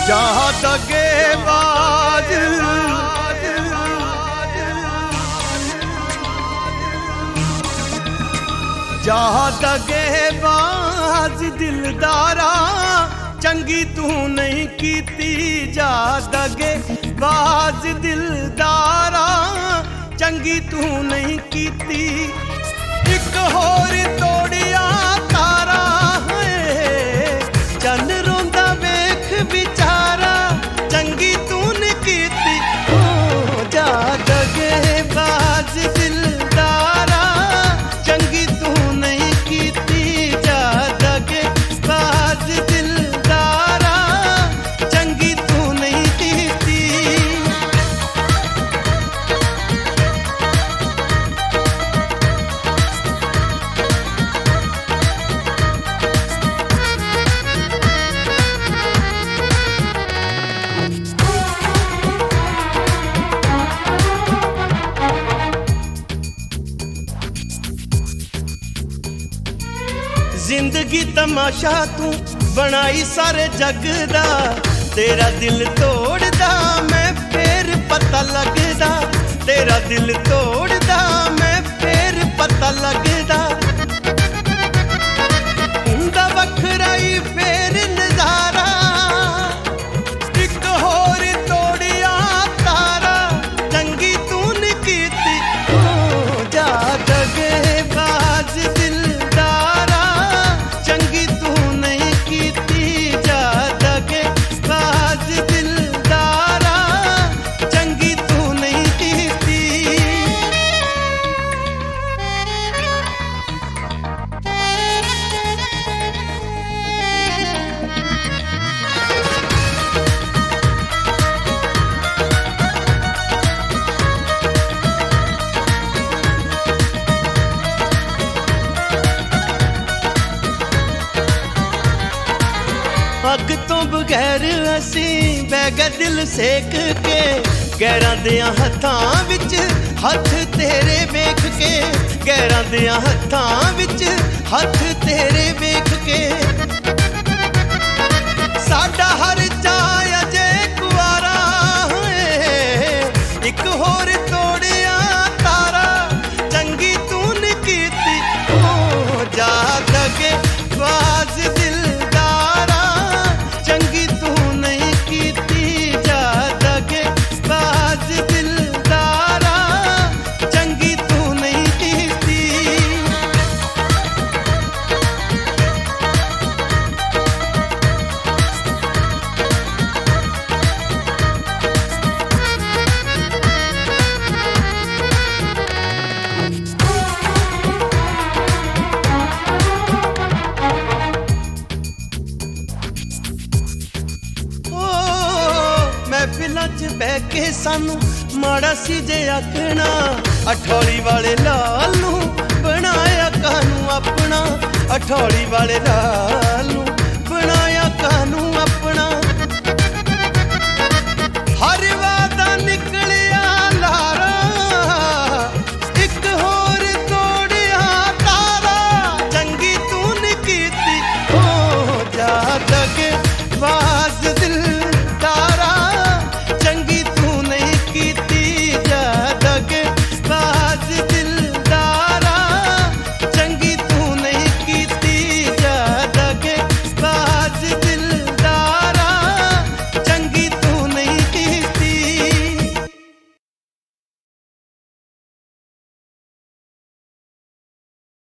जा दगेबाज जा दगेबाज दिलदारा चंगी तू नहीं कीती। जा दगेबाज दिलदारा चंगी तू नहीं कीती। एक होर तोड़िया तारा है चन रोंदा वेख बिचारा चंगी तू नहीं कीती। ओ जा दगेबाज दिलदारा चंगी तू नहीं कीती। जा दगेबाज दिलदारा चंगी तू नहीं कीती। जिंदगी तमाशा तू बनाई सारे जग दा। तेरा दिल तोड़दा मैं फिर पता लगदा। तेरा दिल तोड़दा मैं फिर पता लगदा। उंदा वखरा ही फिर नजारा एक होर तोड़िया तारा चंगी तू नहीं कीती। ओ जा दगेबाज दिलदारा चंगी तू नहीं कीती। जा दगेबाज दिलदारा चंगी तू नहीं कीती। अग तो बगैर असी बह गए दिल सेक के। गैरां दियां हत्थां विच हथ तेरे वेख के। गैरां दियां हत्थां विच हथ तेरे वेख के। साडा हर चाह अजे कुआरा है एक होर तोड़िया तारा चंगी तू नहीं कीती। ओ जा दगेबाज दिलदारा चंगी तू नहीं कीती। जा दगेबाज दिलदारा चंगी तू नहीं कीती। महफिलां च बह के सानू माड़ा सी जे आखना। अठौली वाले लाल नू बनाया कानू अपना। अठौली वाले लाल